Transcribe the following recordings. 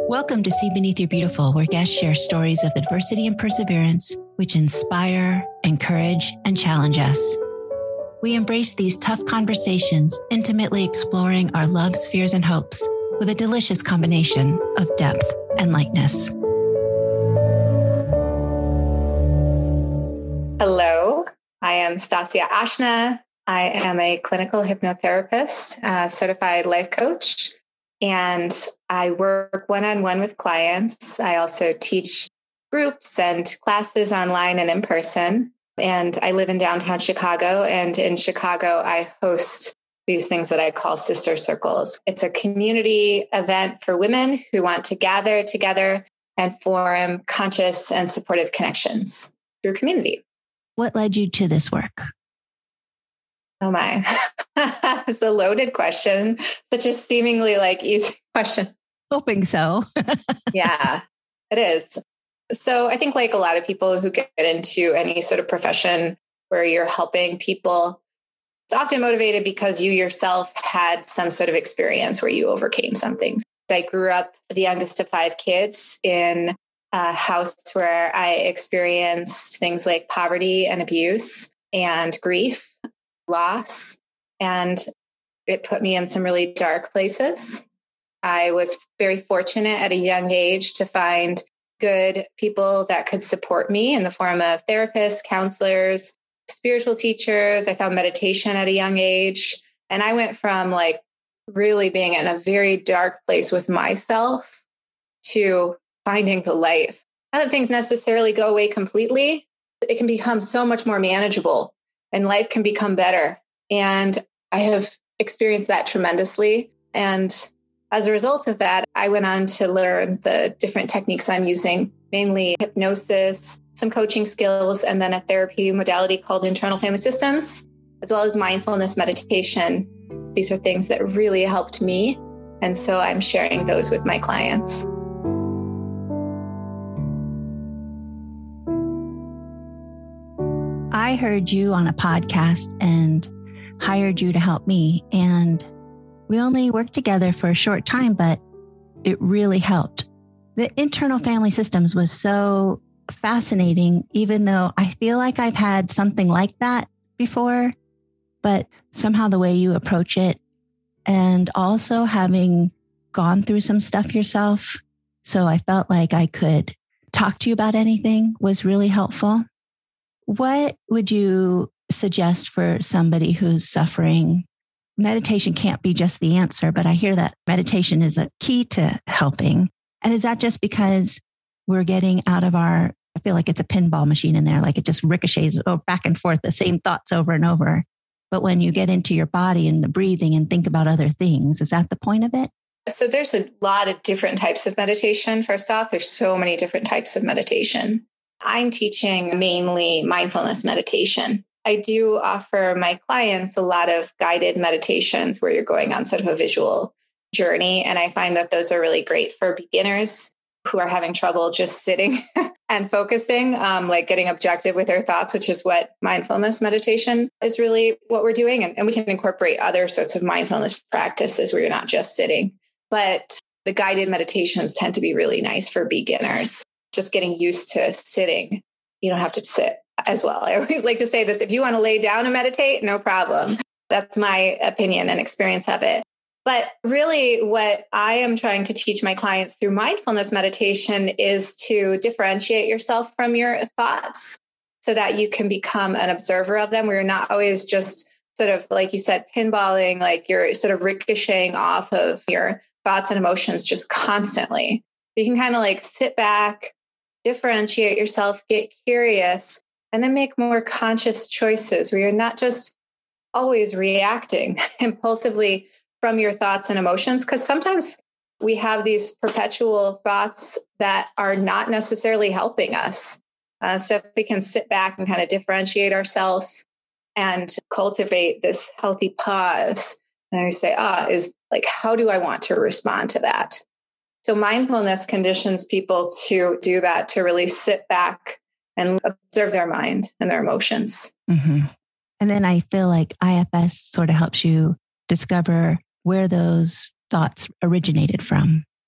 Welcome to See Beneath Your Beautiful, where guests share stories of adversity and perseverance, which inspire, encourage, and challenge us. We embrace these tough conversations, intimately exploring our loves, fears, and hopes with a delicious combination of depth and lightness. Hello, I am Stasia Ashna. I am a clinical hypnotherapist, certified life coach, and I work one-on-one with clients. I also teach groups and classes online and in person. And I live in downtown Chicago. And in Chicago, I host these things that I call sister circles. It's a community event for women who want to gather together and form conscious and supportive connections through community. What led you to this work? Oh my, it's a loaded question. Such a seemingly easy question. Hoping so. Yeah, it is. So I think like a lot of people who get into any sort of profession where you're helping people, it's often motivated because you yourself had some sort of experience where you overcame something. I grew up the youngest of 5 kids in a house where I experienced things like poverty and abuse and grief, loss, and it put me in some really dark places. I was very fortunate at a young age to find good people that could support me in the form of therapists, counselors, spiritual teachers. I found meditation at a young age. And I went from really being in a very dark place with myself to finding the light. Not that things necessarily go away completely. It can become so much more manageable and life can become better. And I have experienced that tremendously. And as a result of that, I went on to learn the different techniques I'm using, mainly hypnosis, some coaching skills, and then a therapy modality called internal family systems, as well as mindfulness meditation. These are things that really helped me. And so I'm sharing those with my clients. I heard you on a podcast and hired you to help me. And we only worked together for a short time, but it really helped. The internal family systems was so fascinating, even though I feel like I've had something like that before, but somehow the way you approach it and also having gone through some stuff yourself. So I felt like I could talk to you about anything was really helpful. What would you suggest for somebody who's suffering? Meditation can't be just the answer, but I hear that meditation is a key to helping. And is that just because we're getting out of I feel like it's a pinball machine in there, like it just ricochets back and forth, the same thoughts over and over. But when you get into your body and the breathing and think about other things, is that the point of it? So there's a lot of different types of meditation. First off, there's so many different types of meditation. I'm teaching mainly mindfulness meditation. I do offer my clients a lot of guided meditations where you're going on sort of a visual journey. And I find that those are really great for beginners who are having trouble just sitting and focusing, getting objective with their thoughts, which is what mindfulness meditation is really what we're doing. And we can incorporate other sorts of mindfulness practices where you're not just sitting. But the guided meditations tend to be really nice for beginners. Just getting used to sitting. You don't have to sit as well. I always like to say this, if you want to lay down and meditate, no problem. That's my opinion and experience of it. But really what I am trying to teach my clients through mindfulness meditation is to differentiate yourself from your thoughts so that you can become an observer of them, where you're not always just sort of, like you said, pinballing, like you're sort of ricocheting off of your thoughts and emotions just constantly. You can kind of sit back, differentiate yourself, get curious, and then make more conscious choices where you're not just always reacting impulsively from your thoughts and emotions. Because sometimes we have these perpetual thoughts that are not necessarily helping us. So if we can sit back and kind of differentiate ourselves and cultivate this healthy pause, and we say, how do I want to respond to that? So mindfulness conditions people to do that, to really sit back and observe their mind and their emotions. Mm-hmm. And then I feel like IFS sort of helps you discover where those thoughts originated from.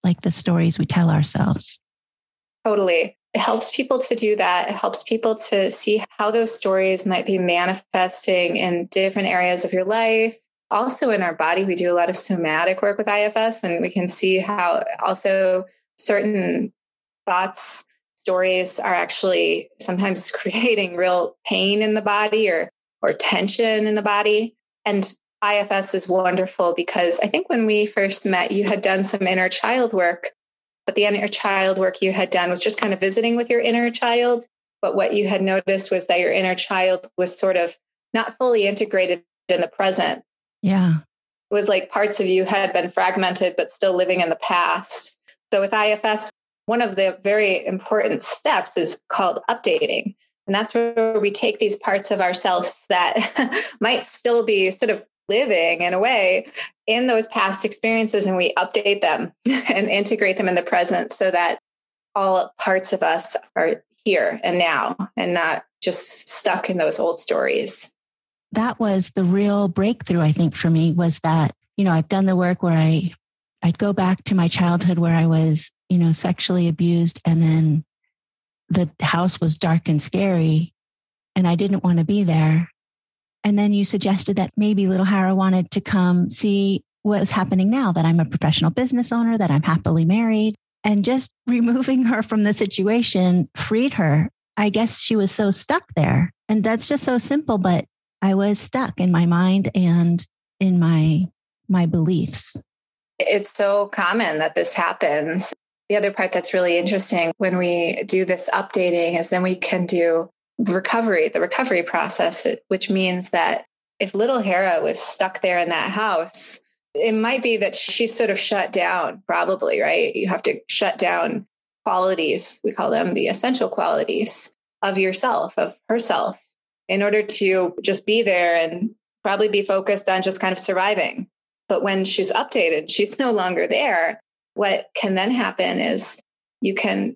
like the stories we tell ourselves. Totally. It helps people to do that. It helps people to see how those stories might be manifesting in different areas of your life. Also in our body, we do a lot of somatic work with IFS, and we can see how also certain thoughts, stories are actually sometimes creating real pain in the body or tension in the body. And IFS is wonderful because I think when we first met, you had done some inner child work, but the inner child work you had done was just kind of visiting with your inner child. But what you had noticed was that your inner child was sort of not fully integrated in the present. Yeah. It was like parts of you had been fragmented, but still living in the past. So with IFS, one of the very important steps is called updating. And that's where we take these parts of ourselves that might still be sort of living in a way in those past experiences, and we update them and integrate them in the present so that all parts of us are here and now and not just stuck in those old stories. That was the real breakthrough, I think, for me, was that, I've done the work where I'd go back to my childhood where I was, sexually abused, and then the house was dark and scary and I didn't want to be there. And then you suggested that maybe little Hara wanted to come see what was happening now, that I'm a professional business owner, that I'm happily married, and just removing her from the situation freed her. I guess she was so stuck there. And that's just so simple, but I was stuck in my mind and in my beliefs. It's so common that this happens. The other part that's really interesting when we do this updating is then we can do the recovery process, which means that if little Hara was stuck there in that house, it might be that she's sort of shut down, probably, right? You have to shut down qualities. We call them the essential qualities of yourself, of herself, in order to just be there and probably be focused on just kind of surviving. But when she's updated, she's no longer there. What can then happen is you can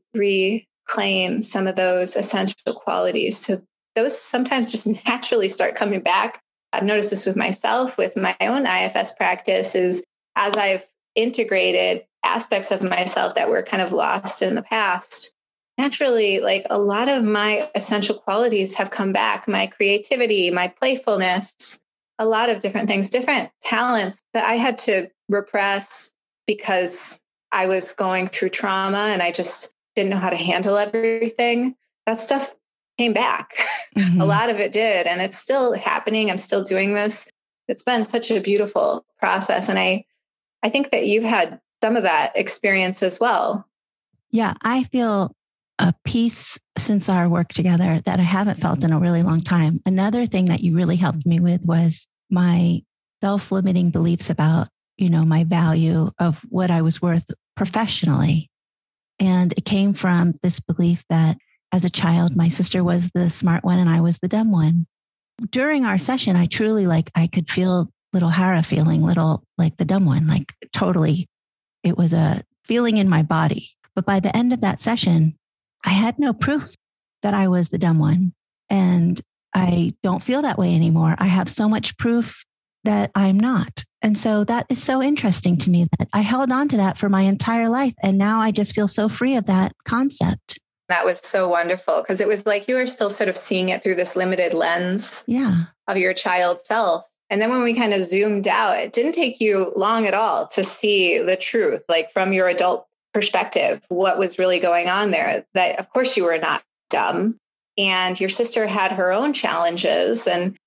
reclaim some of those essential qualities. So those sometimes just naturally start coming back. I've noticed this with myself, with my own IFS practice, is as I've integrated aspects of myself that were kind of lost in the past, naturally, like a lot of my essential qualities have come back. My creativity, my playfulness, a lot of different things, different talents that I had to repress because I was going through trauma and I just didn't know how to handle everything. That stuff came back. Mm-hmm. A lot of it did. And it's still happening. I'm still doing this. It's been such a beautiful process. And I think that you've had some of that experience as well. Yeah, I feel a peace since our work together that I haven't felt in a really long time. Another thing that you really helped me with was my self-limiting beliefs about, my value of what I was worth professionally. And it came from this belief that as a child, my sister was the smart one and I was the dumb one. During our session, I truly I could feel little Hara feeling little like the dumb one, like totally. It was a feeling in my body. But by the end of that session, I had no proof that I was the dumb one. And I don't feel that way anymore. I have so much proof that I'm not. And so that is so interesting to me that I held on to that for my entire life. And now I just feel so free of that concept. That was so wonderful because it was like you were still sort of seeing it through this limited lens of your child self. And then when we kind of zoomed out, it didn't take you long at all to see the truth, like from your adult perspective, what was really going on there. That, of course, you were not dumb. And your sister had her own challenges. And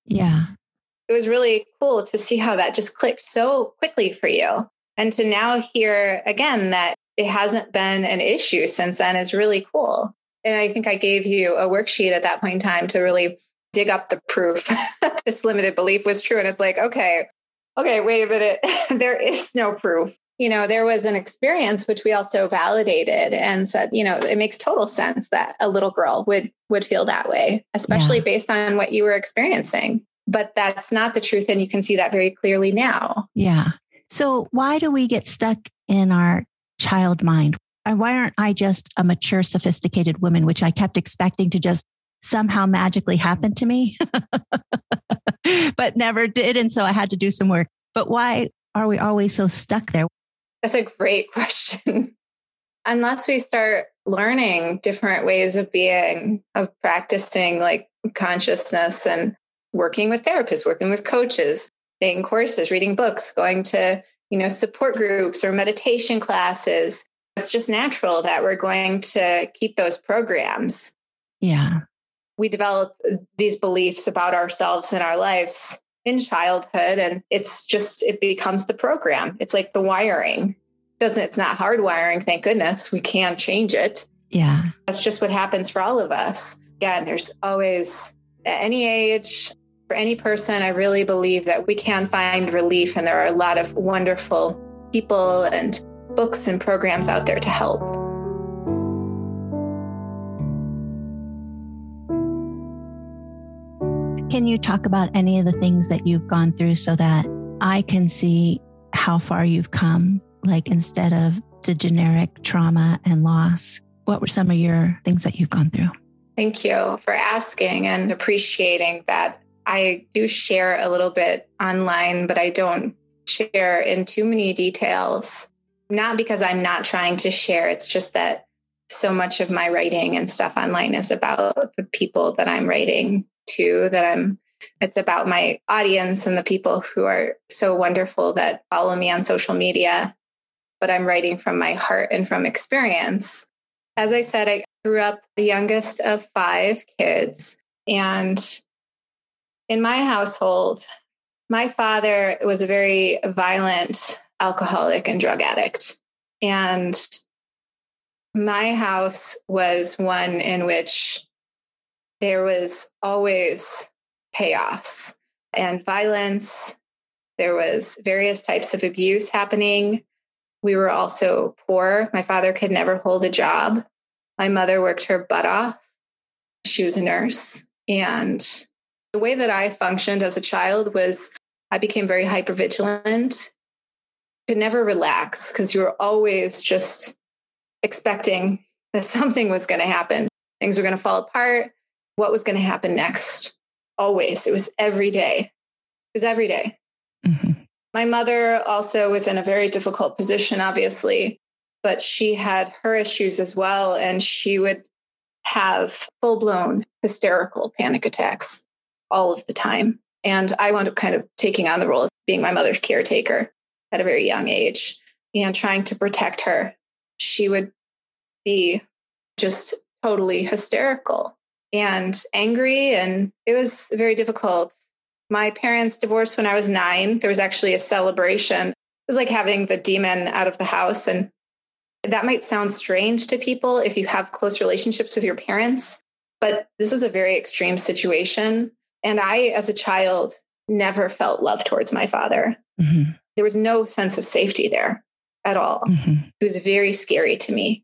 it was really cool to see how that just clicked so quickly for you. And to now hear again that it hasn't been an issue since then is really cool. And I think I gave you a worksheet at that point in time to really dig up the proof that this limited belief was true. And it's like, okay, wait a minute. There is no proof. There was an experience which we also validated and said, it makes total sense that a little girl would feel that way, especially based on what you were experiencing. But that's not the truth. And you can see that very clearly now. Yeah. So why do we get stuck in our child mind? And why aren't I just a mature, sophisticated woman, which I kept expecting to just somehow magically happen to me, but never did. And so I had to do some work. But why are we always so stuck there? That's a great question. unless we start learning different ways of being, of practicing like consciousness and working with therapists, working with coaches, taking courses, reading books, going to, support groups or meditation classes, it's just natural that we're going to keep those programs. Yeah. We develop these beliefs about ourselves and our lives in childhood, and it becomes the program. It's like the wiring. It's not hardwiring, thank goodness. We can change it. Yeah. That's just what happens for all of us. Again, there's always, at any age, for any person, I really believe that we can find relief. And there are a lot of wonderful people and books and programs out there to help. Can you talk about any of the things that you've gone through so that I can see how far you've come? Like, instead of the generic trauma and loss, what were some of your things that you've gone through? Thank you for asking and appreciating that. I do share a little bit online, but I don't share in too many details. Not because I'm not trying to share. It's just that so much of my writing and stuff online is about the people that I'm writing to, it's about my audience and the people who are so wonderful that follow me on social media. But I'm writing from my heart and from experience. As I said, I grew up the youngest of 5 kids. And in my household, my father was a very violent alcoholic and drug addict. And my house was one in which there was always chaos and violence. There was various types of abuse happening. We were also poor. My father could never hold a job. My mother worked her butt off. She was a nurse. And the way that I functioned as a child was I became very hypervigilant. Could never relax because you were always just expecting that something was going to happen. Things were going to fall apart. What was going to happen next? Always. It was every day. It was every day. Mm-hmm. My mother also was in a very difficult position, obviously, but she had her issues as well. And she would have full-blown hysterical panic attacks all of the time. And I wound up kind of taking on the role of being my mother's caretaker at a very young age and trying to protect her. She would be just totally hysterical and angry, and it was very difficult. My parents divorced when I was 9. There was actually a celebration. It was like having the demon out of the house. And that might sound strange to people if you have close relationships with your parents, but this is a very extreme situation. And I, as a child, never felt love towards my father. Mm-hmm. There was no sense of safety there at all. Mm-hmm. It was very scary to me.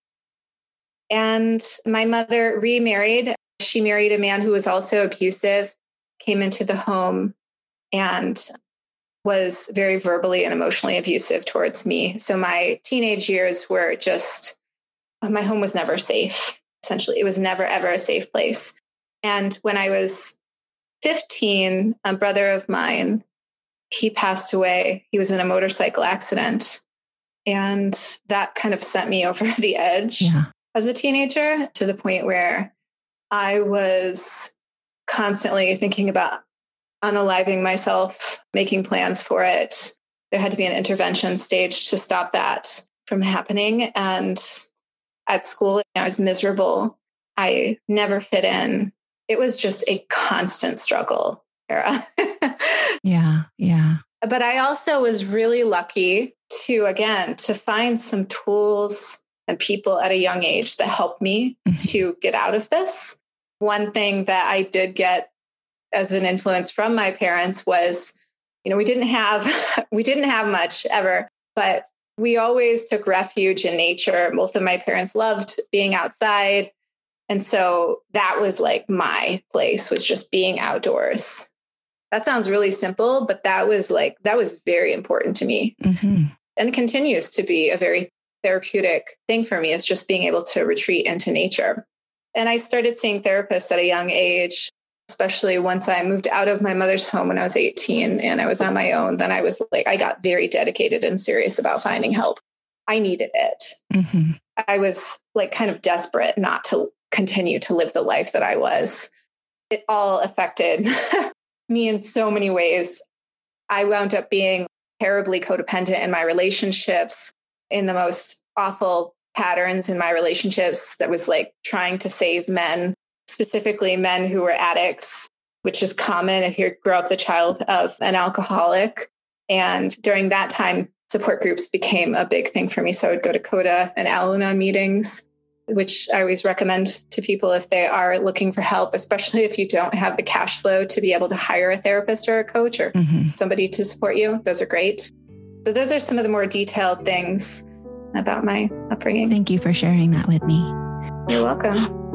And my mother remarried. She married a man who was also abusive, came into the home and was very verbally and emotionally abusive towards me. So my teenage years were just, my home was never safe. Essentially, it was never, ever a safe place. And when I was 15, a brother of mine, he passed away. He was in a motorcycle accident. And that kind of sent me over the edge as a teenager, to the point where I was constantly thinking about unaliving myself, making plans for it. There had to be an intervention stage to stop that from happening. And at school, I was miserable. I never fit in. It was just a constant struggle, Tara. Yeah. But I also was really lucky to find some tools and people at a young age that helped me to get out of this. One thing that I did get as an influence from my parents was, we didn't have much ever, but we always took refuge in nature. Both of my parents loved being outside. And so that was like my place, was just being outdoors. That sounds really simple, but that was very important to me. Mm-hmm. And continues to be a very therapeutic thing for me, is just being able to retreat into nature. And I started seeing therapists at a young age, especially once I moved out of my mother's home when I was 18 and I was on my own. Then I got very dedicated and serious about finding help. I needed it. Mm-hmm. I was like kind of desperate not to continue to live the life that I was. It all affected me in so many ways. I wound up being terribly codependent in my relationships, in the most awful patterns in my relationships that was like trying to save men, specifically men who were addicts, which is common if you grow up the child of an alcoholic. And during that time, support groups became a big thing for me. So I would go to CODA and Al-Anon meetings, which I always recommend to people if they are looking for help, especially if you don't have the cash flow to be able to hire a therapist or a coach or somebody to support you. Those are great. So those are some of the more detailed things about my upbringing. Thank you for sharing that with me. You're welcome.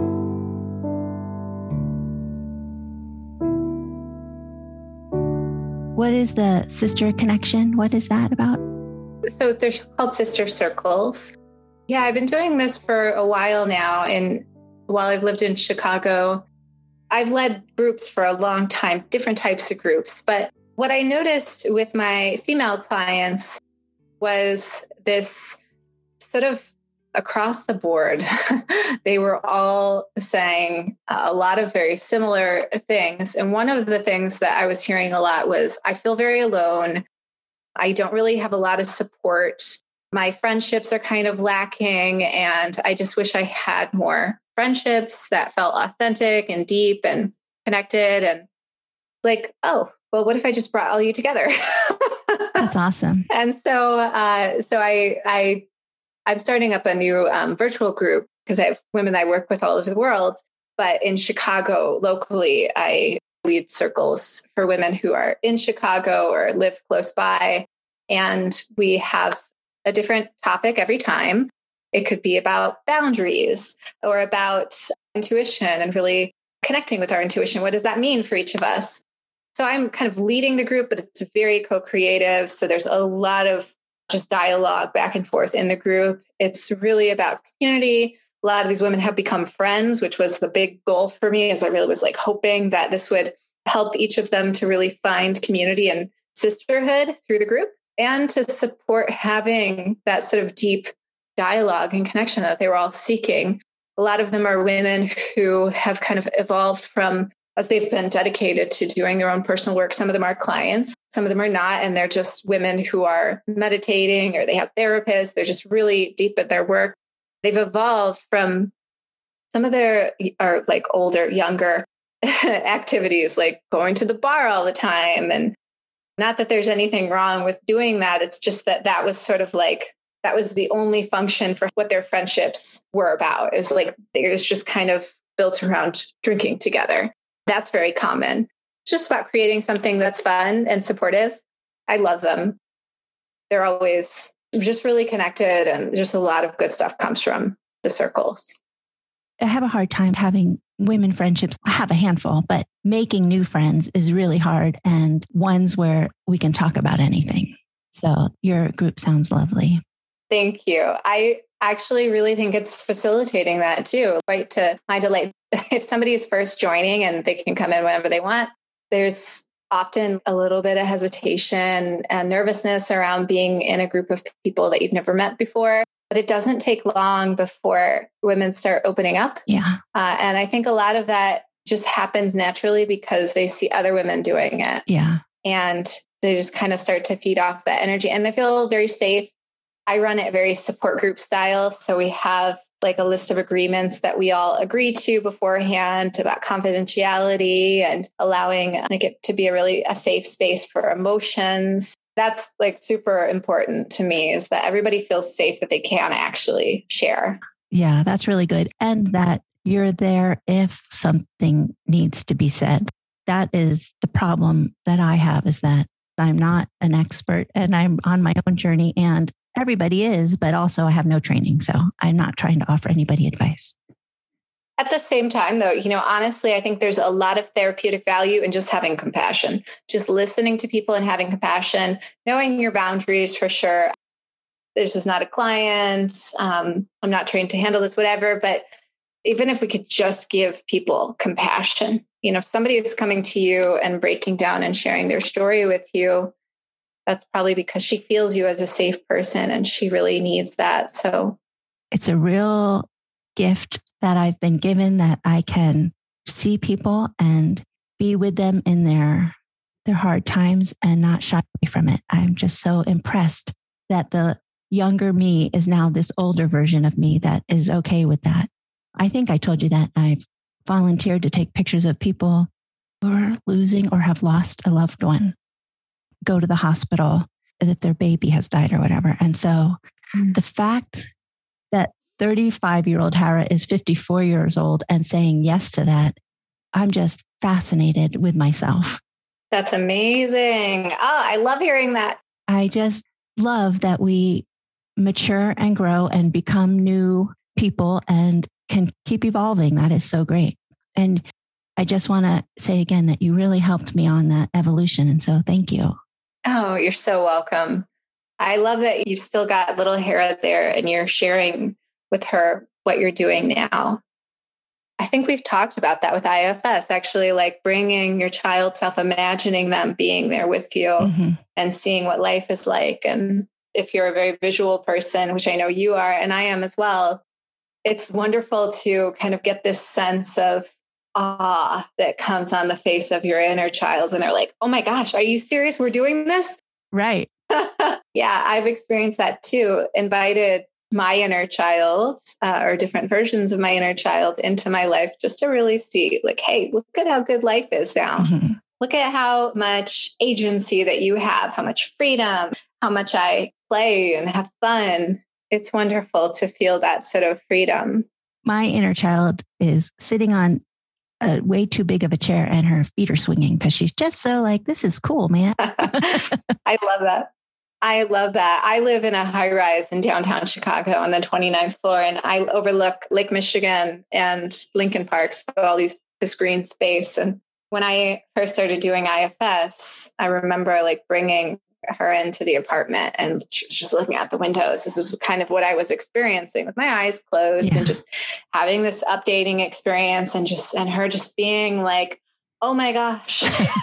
What is the Sister Connection? What is that about? So they're called Sister Circles. Yeah, I've been doing this for a while now. And while I've lived in Chicago, I've led groups for a long time, different types of groups. But what I noticed with my female clients was this sort of across the board. They were all saying a lot of very similar things. And one of the things that I was hearing a lot was, I feel very alone. I don't really have a lot of support. My friendships are kind of lacking. And I just wish I had more friendships that felt authentic and deep and connected. And like, oh, well, what if I just brought all you together? That's awesome. And so I'm starting up a new virtual group because I have women I work with all over the world. But in Chicago, locally, I lead circles for women who are in Chicago or live close by. And we have a different topic every time. It could be about boundaries or about intuition and really connecting with our intuition. What does that mean for each of us? So I'm kind of leading the group, but it's very co-creative. So there's a lot of just dialogue back and forth in the group. It's really about community. A lot of these women have become friends, which was the big goal for me, as I really was like hoping that this would help each of them to really find community and sisterhood through the group and to support having that sort of deep dialogue and connection that they were all seeking. A lot of them are women who have kind of evolved from, as they've been dedicated to doing their own personal work. Some of them are clients, some of them are not. And they're just women who are meditating or they have therapists. They're just really deep at their work. They've evolved from some of their are like older, younger activities, like going to the bar all the time. And not that there's anything wrong with doing that. It's just that that was sort of like, that was the only function for what their friendships were about, is like, they're just kind of built around drinking together. That's very common. It's just about creating something that's fun and supportive. I love them. They're always just really connected, and just a lot of good stuff comes from the circles. I have a hard time having women friendships. I have a handful, but making new friends is really hard, and ones where we can talk about anything. So your group sounds lovely. Thank you. I actually really think it's facilitating that too, right? To my delight. If somebody is first joining and they can come in whenever they want, there's often a little bit of hesitation and nervousness around being in a group of people that you've never met before. But it doesn't take long before women start opening up. Yeah. And I think a lot of that just happens naturally because they see other women doing it. Yeah. And they just kind of start to feed off that energy and they feel very safe. I run it very support group style. So we have like a list of agreements that we all agree to beforehand about confidentiality and allowing like it to be a safe space for emotions. That's like super important to me, is that everybody feels safe that they can actually share. Yeah, that's really good. And that you're there if something needs to be said. That is the problem that I have, is that I'm not an expert and I'm on my own journey, and everybody is, but also I have no training. So I'm not trying to offer anybody advice. At the same time, though, honestly, I think there's a lot of therapeutic value in just having compassion, just listening to people and having compassion, knowing your boundaries for sure. This is not a client. I'm not trained to handle this, whatever. But even if we could just give people compassion, if somebody is coming to you and breaking down and sharing their story with you, that's probably because she feels you as a safe person and she really needs that. So It's a real gift that I've been given, that I can see people and be with them in their hard times and not shy away from it. I'm just so impressed that the younger me is now this older version of me that is okay with that. I think I told you that I've volunteered to take pictures of people who are losing or have lost a loved one, go to the hospital, that their baby has died or whatever. And so the fact that 35-year-old Hara is 54 years old and saying yes to that, I'm just fascinated with myself. That's amazing. Oh, I love hearing that. I just love that we mature and grow and become new people and can keep evolving. That is so great. And I just want to say again that you really helped me on that evolution. And so thank you. Oh, you're so welcome. I love that you've still got little Hara there and you're sharing with her what you're doing now. I think we've talked about that with IFS, actually, like bringing your child self, imagining them being there with you and seeing what life is like. And if you're a very visual person, which I know you are, and I am as well, it's wonderful to kind of get this sense of awe that comes on the face of your inner child when they're like, oh my gosh, are you serious? We're doing this? Right. Yeah, I've experienced that too. Invited my inner child or different versions of my inner child into my life just to really see like, hey, look at how good life is now. Look at how much agency that you have, how much freedom, how much I play and have fun. It's wonderful to feel that sort of freedom. My inner child is sitting on a way too big of a chair and her feet are swinging because she's just so like, this is cool, man. I love that. I love that. I live in a high rise in downtown Chicago on the 29th floor, and I overlook Lake Michigan and Lincoln Park, so all this green space. And when I first started doing IFS, I remember like bringing her into the apartment and just looking out the windows. This is kind of what I was experiencing with my eyes closed and just having this updating experience and her just being like, oh my gosh,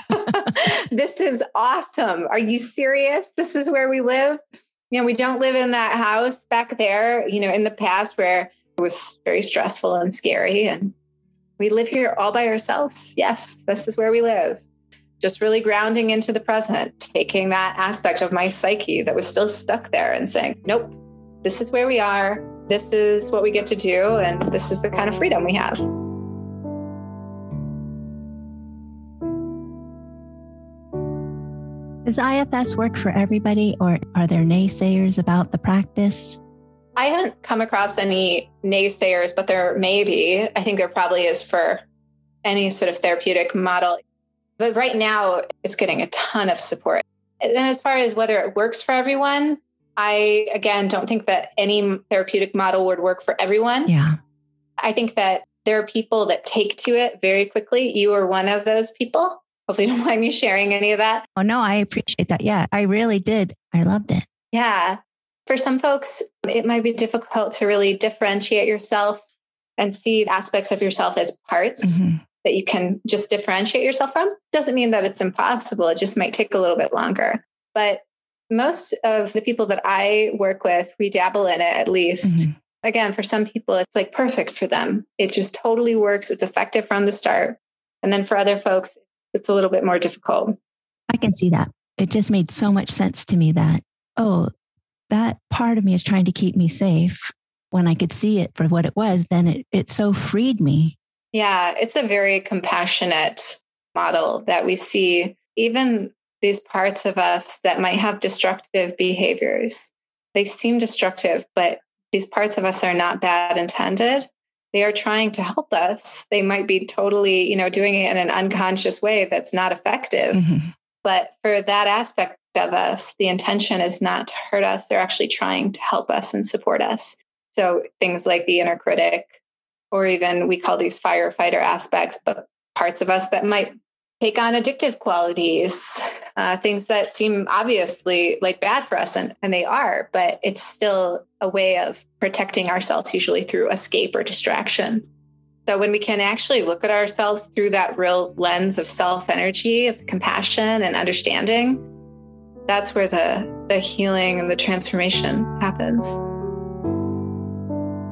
this is awesome. Are you serious? This is where we live. You know, we don't live in that house back there, you know, in the past where it was very stressful and scary. And we live here all by ourselves. Yes, this is where we live. Just really grounding into the present, taking that aspect of my psyche that was still stuck there and saying, nope, this is where we are. This is what we get to do. And this is the kind of freedom we have. Does IFS work for everybody, or are there naysayers about the practice? I haven't come across any naysayers, but there may be. I think there probably is for any sort of therapeutic model. But right now, it's getting a ton of support. And as far as whether it works for everyone, I, again, don't think that any therapeutic model would work for everyone. Yeah. I think that there are people that take to it very quickly. You are one of those people. Hopefully you don't mind me sharing any of that. Oh, no, I appreciate that. Yeah, I really did. I loved it. Yeah. For some folks, it might be difficult to really differentiate yourself and see aspects of yourself as parts that you can just differentiate yourself from. Doesn't mean that it's impossible. It just might take a little bit longer. But most of the people that I work with, we dabble in it at least. Again, for some people, it's like perfect for them. It just totally works. It's effective from the start. And then for other folks, it's a little bit more difficult. I can see that. It just made so much sense to me that, oh, that part of me is trying to keep me safe. When I could see it for what it was, then it so freed me. Yeah, it's a very compassionate model that we see. Even these parts of us that might have destructive behaviors, they seem destructive, but these parts of us are not bad intended. They are trying to help us. They might be totally, you know, doing it in an unconscious way that's not effective. But for that aspect of us, the intention is not to hurt us. They're actually trying to help us and support us. So things like the inner critic, or even we call these firefighter aspects, but parts of us that might take on addictive qualities, things that seem obviously like bad for us, and they are, but it's still a way of protecting ourselves, usually through escape or distraction. So when we can actually look at ourselves through that real lens of self-energy, of compassion and understanding, that's where the healing and the transformation happens.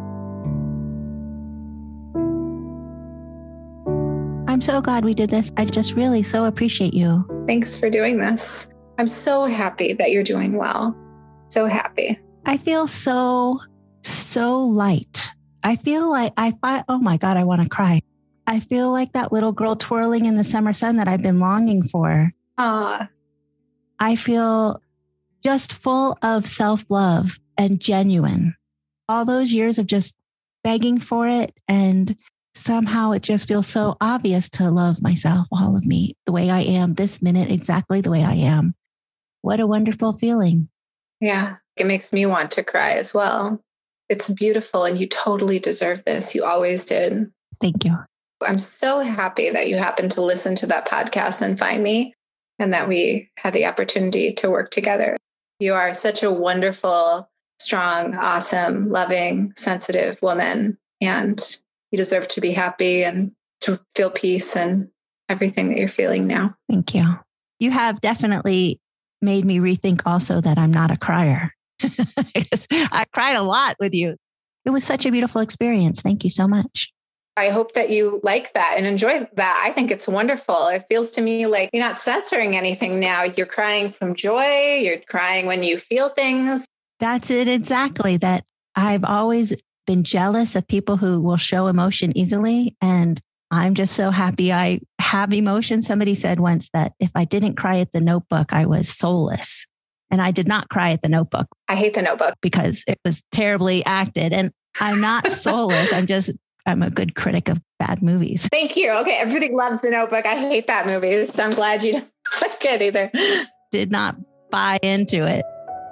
I'm so glad we did this. I just really so appreciate you. Thanks for doing this. I'm so happy that you're doing well. So happy. I feel so light. I feel like oh my God, I want to cry. I feel like that little girl twirling in the summer sun that I've been longing for. I feel just full of self-love and genuine. All those years of just begging for it, and somehow it just feels so obvious to love myself, all of me, the way I am this minute, exactly the way I am. What a wonderful feeling. Yeah, it makes me want to cry as well. It's beautiful, and you totally deserve this. You always did. Thank you. I'm so happy that you happened to listen to that podcast and find me, and that we had the opportunity to work together. You are such a wonderful, strong, awesome, loving, sensitive woman, and you deserve to be happy and to feel peace and everything that you're feeling now. Thank you. You have definitely made me rethink also that I'm not a crier. I cried a lot with you. It was such a beautiful experience. Thank you so much. I hope that you like that and enjoy that. I think it's wonderful. It feels to me like you're not censoring anything now. You're crying from joy. You're crying when you feel things. That's it. Exactly. That I've always been jealous of people who will show emotion easily. And I'm just so happy I have emotion. Somebody said once that if I didn't cry at the Notebook, I was soulless. And I did not cry at the Notebook. I hate the Notebook because it was terribly acted. And I'm not soulless. I'm a good critic of bad movies. Thank you. Okay. Everybody loves the Notebook. I hate that movie. So I'm glad you don't like it either. Did not buy into it.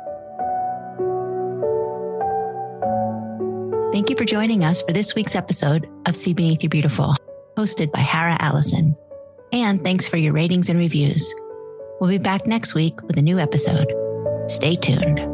Thank you for joining us for this week's episode of See Beneath Your Beautiful, hosted by Hara Allison. And thanks for your ratings and reviews. We'll be back next week with a new episode. Stay tuned.